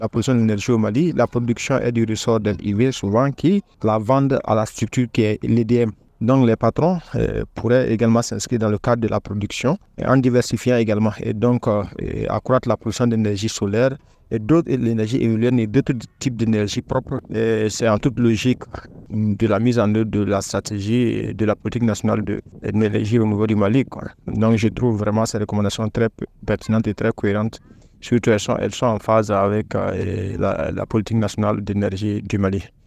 la production d'énergie au Mali, la production est du ressort des privés souvent qui la vendent à la structure qui est l'EDM. Donc les patrons pourraient également s'inscrire dans le cadre de la production en diversifiant également et donc accroître la production d'énergie solaire et d'autres l'énergie éolienne et d'autres types d'énergie propre. Et c'est en toute logique de la mise en œuvre de la stratégie et de la politique nationale de l'énergie au niveau du Mali, quoi. Donc je trouve vraiment ces recommandations très pertinentes et très cohérentes. Surtout elles sont en phase avec la politique nationale d'énergie du Mali.